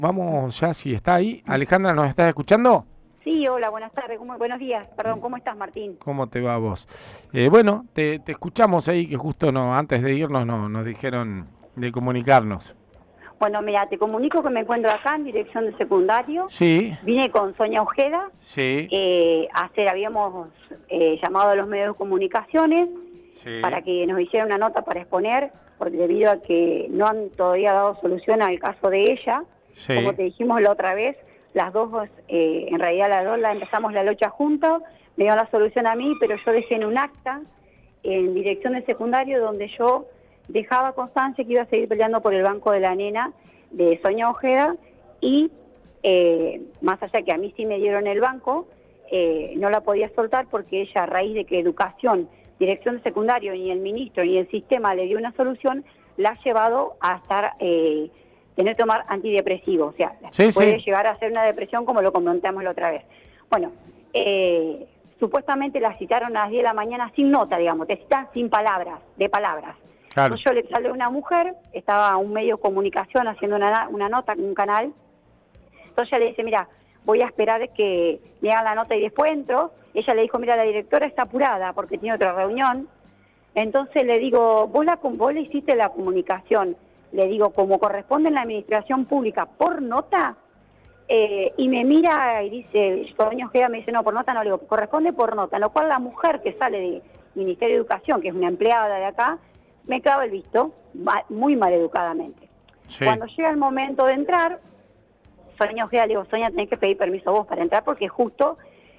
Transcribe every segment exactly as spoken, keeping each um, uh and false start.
vamos ya, si está ahí. Alejandra, ¿nos estás escuchando? Sí, hola, buenas tardes, ¿cómo, buenos días, perdón, ¿cómo estás, Martín? ¿Cómo te va vos? Eh, bueno, te, te escuchamos ahí, que justo no, antes de irnos no, nos dijeron de comunicarnos. Bueno, mira, te comunico que me encuentro acá en dirección de secundario. Sí, Vine con Sonia Ojeda. sí, Eh, hacer, habíamos eh, llamado a los medios de comunicaciones sí, para que nos hicieran una nota para exponer, porque debido a que no han todavía dado solución al caso de ella, sí. como te dijimos la otra vez, las dos, eh, en realidad las dos la empezamos la lucha juntos, me dio la solución a mí, pero yo dejé en un acta en dirección de secundario donde yo dejaba constancia que iba a seguir peleando por el banco de la nena de Sonia Ojeda y eh, más allá que a mí sí me dieron el banco, eh, no la podía soltar porque ella, a raíz de que educación, dirección de secundario, ni el ministro ni el sistema le dio una solución, la ha llevado a estar, eh, tener que tomar antidepresivos, o sea, Sí, puede sí. llegar a ser una depresión como lo comentamos la otra vez. Bueno, eh, supuestamente la citaron a las diez de la mañana sin nota, digamos, te citan sin palabras, de palabras. Claro. Entonces yo le sale una mujer, estaba un medio de comunicación haciendo una, una nota en un canal, entonces ella le dice, mira, voy a esperar que me hagan la nota y después entro. Ella le dijo, mira, la directora está apurada porque tiene otra reunión. Entonces le digo, vos, la, vos le hiciste la comunicación, le digo, como corresponde en la administración pública, por nota, eh, y me mira y dice, Sonia Ojeda me dice, no, por nota no, le digo, corresponde por nota, en lo cual la mujer que sale del Ministerio de Educación, que es una empleada de acá, me clava el visto, muy mal educadamente. Sí. Cuando llega el momento de entrar, Sonia Ojeda, le digo, Sonia, tenés que pedir permiso vos para entrar porque justo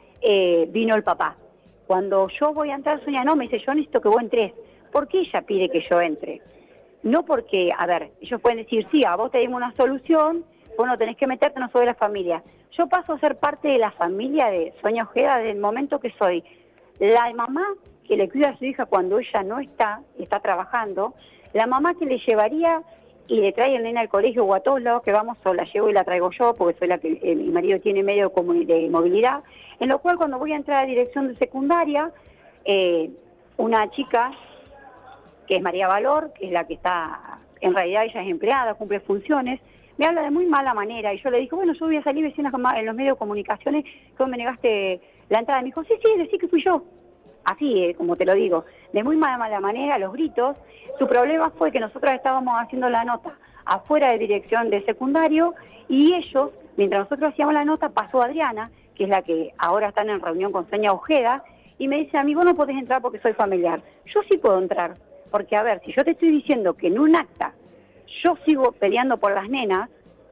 eh, vino el papá. Cuando yo voy a entrar, Sonia, no, me dice, yo necesito que vos entres. ¿Por qué ella pide que yo entre? No porque, a ver, ellos pueden decir, sí, a vos te dimos una solución, vos no tenés que meterte, no soy de la familia. Yo paso a ser parte de la familia de Sonia Ojeda desde el momento que soy la mamá que le cuida a su hija cuando ella no está, está trabajando, la mamá que le llevaría y le trae el nene al colegio o a todos lados que vamos, o la llevo y la traigo yo, porque soy la que eh, mi marido tiene medio de movilidad, en lo cual cuando voy a entrar a dirección de secundaria, eh, una chica, que es María Valor, que es la que está, en realidad ella es empleada, cumple funciones, me habla de muy mala manera, y yo le dije, bueno, yo voy a salir vecinas en los medios de comunicaciones, que vos me negaste la entrada, y me dijo, sí, sí, decí que fui yo. Así, eh, como te lo digo, de muy mala, mala manera, los gritos. Su problema fue que nosotros estábamos haciendo la nota afuera de dirección de secundario y ellos, mientras nosotros hacíamos la nota, pasó Adriana, que es la que ahora están en reunión con Sonia Ojeda, y me dice, a mí vos no podés entrar porque soy familiar. Yo sí puedo entrar, porque a ver, si yo te estoy diciendo que en un acta yo sigo peleando por las nenas,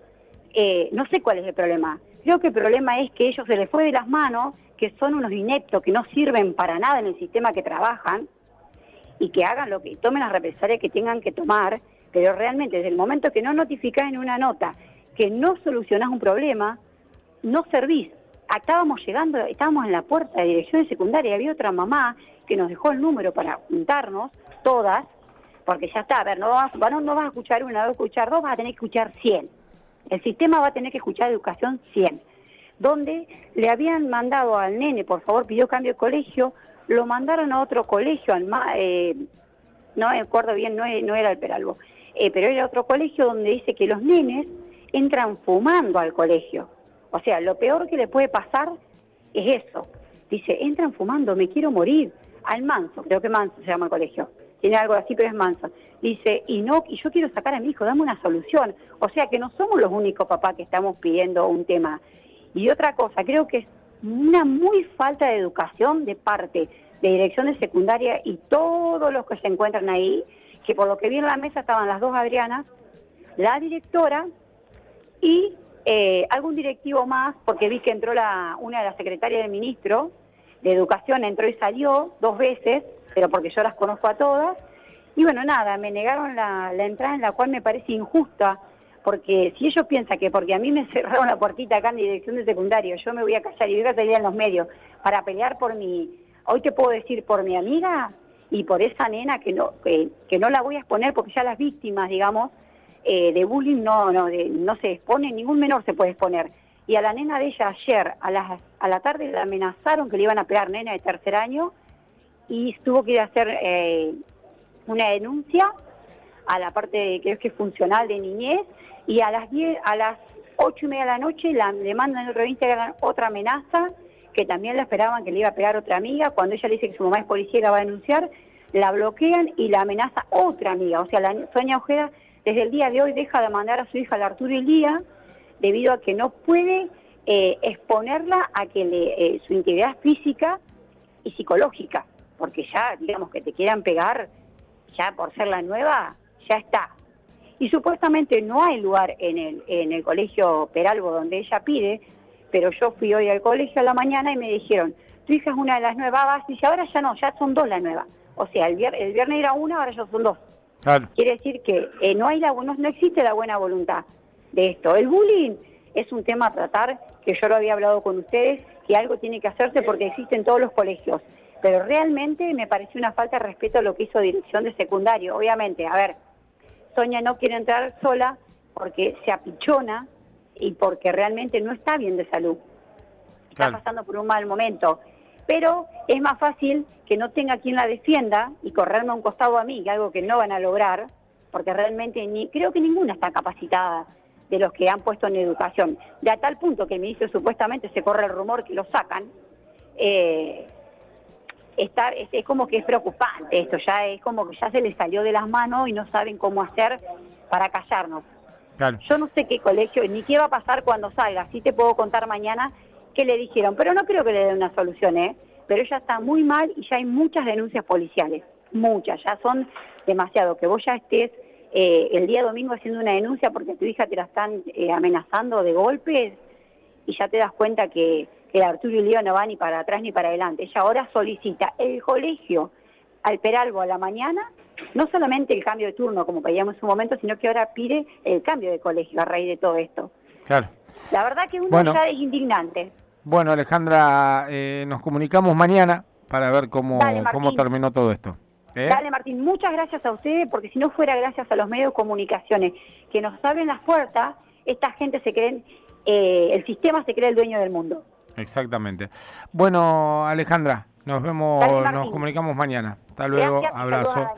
eh, no sé cuál es el problema. Creo que el problema es que ellos se les fue de las manos, que son unos ineptos, que no sirven para nada en el sistema que trabajan, y que hagan lo que, tomen las represalias que tengan que tomar, pero realmente desde el momento que no notificás en una nota, que no solucionás un problema, no servís. Estábamos llegando, estábamos en la puerta de dirección de secundaria, y había otra mamá que nos dejó el número para juntarnos, todas, porque ya está, a ver, no vas, no, no vas a escuchar una, no vas a escuchar dos, vas a tener que escuchar cien. El sistema va a tener que escuchar educación cien. Donde le habían mandado al nene, por favor, pidió cambio de colegio, lo mandaron a otro colegio, al eh, no me acuerdo bien, no, no era el Peralbo, eh, pero era otro colegio donde dice que los nenes entran fumando al colegio. O sea, lo peor que le puede pasar es eso. Dice, entran fumando, me quiero morir. Al Manso, creo que Manso se llama el colegio. Tiene algo así, pero es Manso. Dice, y no, y yo quiero sacar a mi hijo, dame una solución. O sea, que no somos los únicos papás que estamos pidiendo un tema. Y otra cosa, creo que es una muy falta de educación de parte de dirección de secundaria y todos los que se encuentran ahí, que por lo que vi en la mesa estaban las dos Adrianas, la directora y eh, algún directivo más, porque vi que entró la, una de las secretarias del ministro de Educación, entró y salió dos veces, pero porque yo las conozco a todas, y bueno, nada, me negaron la, la entrada, en la cual me parece injusta, porque si ellos piensan que porque a mí me cerraron la puertita acá en dirección de secundario, yo me voy a callar y voy a salir en los medios para pelear por mi, hoy te puedo decir por mi amiga y por esa nena que no que, que no la voy a exponer porque ya las víctimas, digamos, eh, de bullying no no de, no se expone, ningún menor se puede exponer. Y a la nena de ella ayer a, las, a la tarde la amenazaron que le iban a pegar, nena de tercer año, y tuvo que ir a hacer eh, una denuncia a la parte de, creo que es funcional de niñez, y a las diez, a las ocho y media de la noche la, le mandan en otro Instagram otra amenaza, que también la esperaban que le iba a pegar otra amiga. Cuando ella le dice que su mamá es policía y la va a denunciar, la bloquean y la amenaza otra amiga. O sea, la Sonia Ojeda desde el día de hoy deja de mandar a su hija al Arturo Illia debido a que no puede eh, exponerla a que le, eh, su integridad física y psicológica, porque ya, digamos, que te quieran pegar, ya por ser la nueva, ya está. Y supuestamente no hay lugar en el, en el colegio Peralbo donde ella pide, pero yo fui hoy al colegio a la mañana y me dijeron, tu hija es una de las nuevas, y ahora ya no, ya son dos las nuevas. O sea, el, vier, el viernes era una, ahora ya son dos. Claro. Quiere decir que eh, no, hay la, no, no existe la buena voluntad de esto. El bullying es un tema a tratar, que yo lo había hablado con ustedes, que algo tiene que hacerse porque existe en todos los colegios. Pero realmente me pareció una falta de respeto a lo que hizo dirección de secundario. Obviamente, a ver, Sonia no quiere entrar sola porque se apichona y porque realmente no está bien de salud. Está Claro. pasando por un mal momento. Pero es más fácil que no tenga quien la defienda y correrme a un costado a mí, que algo que no van a lograr, porque realmente ni creo que ninguna está capacitada de los que han puesto en educación. De a tal punto que el ministro supuestamente se corre el rumor que lo sacan. Eh, está, es, es como que es preocupante esto, ya es como que ya se les salió de las manos y no saben cómo hacer para callarnos. Claro. Yo no sé qué colegio, ni qué va a pasar cuando salga, sí te puedo contar mañana qué le dijeron, pero no creo que le den una solución, ¿eh? Pero ella está muy mal y ya hay muchas denuncias policiales, muchas, ya son demasiado, que vos ya estés eh, el día domingo haciendo una denuncia porque a tu hija te la están eh, amenazando de golpes y ya te das cuenta que, que Arturo Illia no va ni para atrás ni para adelante. Ella ahora solicita el colegio al Peralbo a la mañana, no solamente el cambio de turno como pedíamos en su momento, sino que ahora pide el cambio de colegio a raíz de todo esto. Claro. La verdad que uno Bueno. ya es indignante. Bueno, Alejandra, eh, nos comunicamos mañana para ver cómo, Dale, cómo terminó todo esto. ¿eh? Dale, Martín, muchas gracias a ustedes, porque si no fuera gracias a los medios de comunicaciones que nos abren las puertas, esta gente se cree, eh, el sistema se cree el dueño del mundo. Exactamente. Bueno, Alejandra, nos vemos, Dale, nos comunicamos mañana. Hasta luego, Gracias, abrazo. saludos a